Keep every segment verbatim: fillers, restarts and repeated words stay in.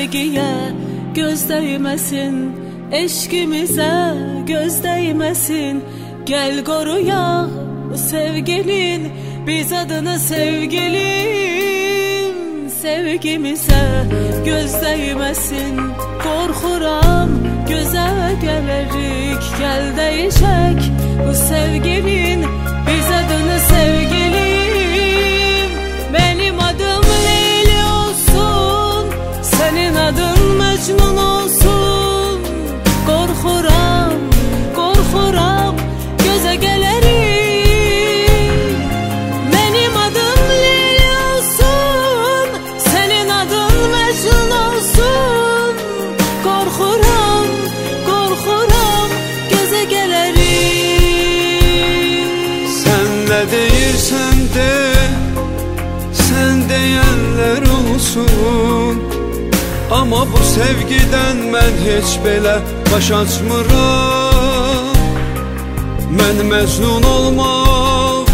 sevgiye göz değmesin, eşkimize göz değmesin. Gel koruya sevgilin, biz adını sevgilim. Sevgimize göz değmesin, korkuram göze gelerik. Gel değişek bu sevgilin, biz adını sevgilim. Benim adım Leyli olsun, senin adın Mecnun olsun. Korkuram, korkuram göze gelerim. Benim adım Leyli olsun, senin adın Mecnun olsun. Korkuram, korkuram göze gelerim. Sen ne deyirsən de, sen deyənlər olsun. Ama bu sevgiden mən heç belə baş açmıram. Mən məcnun olmaq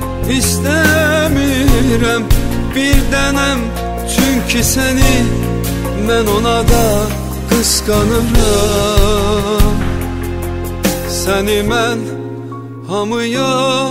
istəmirəm bir dənəm, çünki səni mən ona da qısqanıram. Səni mən hamıya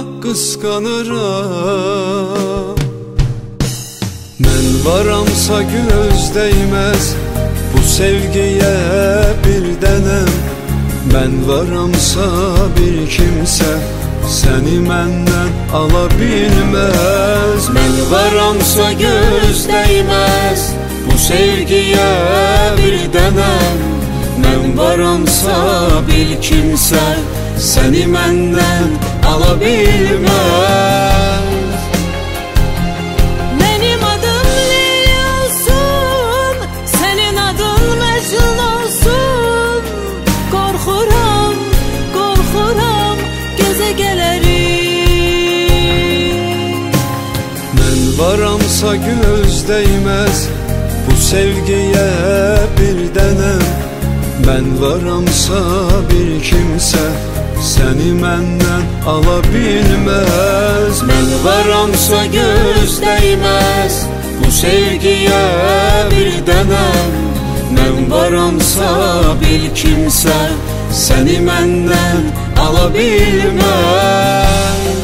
qısqanıram. Mən varamsa göz değməz bu sevgiyə bir dənəm. Mən varamsa bir kimsə səni məndən ala bilməz. Mən varamsa göz değməz bu sevgiyə bir dənəm. Mən varamsa bir kimsə səni məndən ala bilməz. Benim adım Leyli olsun, senin adın Mecnun olsun. Korkuram, korkuram göze gelerim. Mən varamsa göz değməz bu sevgiyə bir dənəm. Mən varamsa bir kimsə səni məndən ala bilməz. Mən varamsa göz değməz bu sevgiyə bir dənəm. Mən varamsa bir kimsə səni məndən ala bilməz.